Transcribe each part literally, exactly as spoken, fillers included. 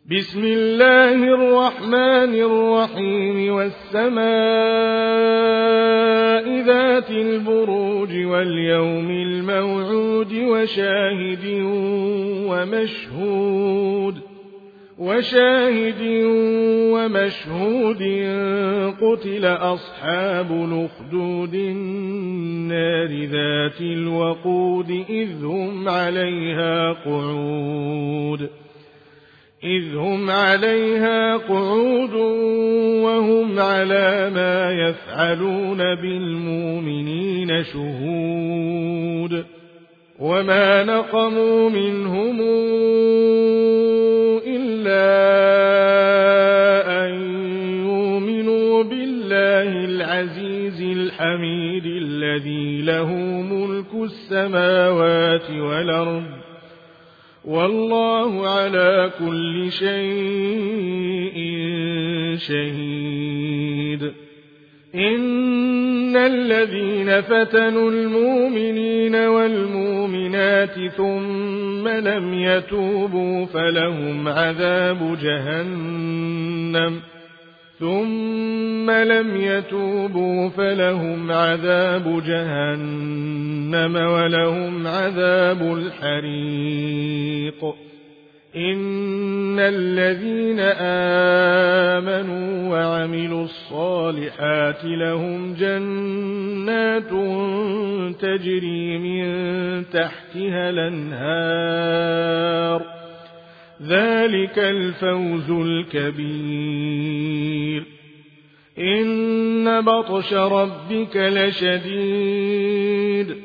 بسم الله الرحمن الرحيم والسماء ذات البروج واليوم الموعود وشاهد ومشهود وشاهد ومشهود قتل أصحاب الأخدود النار ذات الوقود إذ هم عليها قعود إذ هم عليها قعود وهم على ما يفعلون بالمؤمنين شهود وما نقموا منهم إلا أن يؤمنوا بالله العزيز الحميد الذي له ملك السماوات والأرض والله على كل شيء شهيد. إن الذين فتنوا المؤمنين والمؤمنات ثم لم يتوبوا فلهم عذاب جهنم ثم لم يتوبوا فلهم عذاب جهنم ولهم عذاب الحريق. إن الذين آمنوا وعملوا الصالحات لهم جنات تجري من تحتها الأنهار ذلك الفوز الكبير. إن بطش ربك لشديد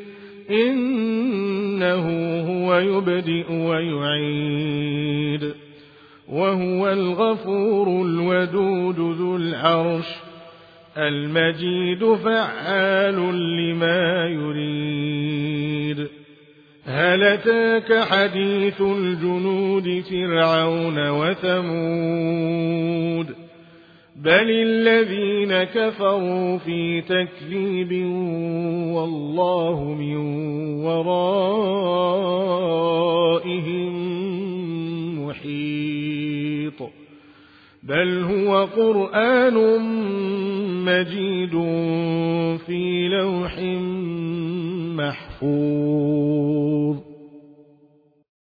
إنه هو يبدئ ويعيد وهو الغفور الودود ذو العرش المجيد فعال لما يريد. هل أتاك حديث الجنود فرعون وثمود بل الذين كفروا في تكذيب والله من ورائهم محيط. بل هو قرآن مجيد في لوح محفوظ.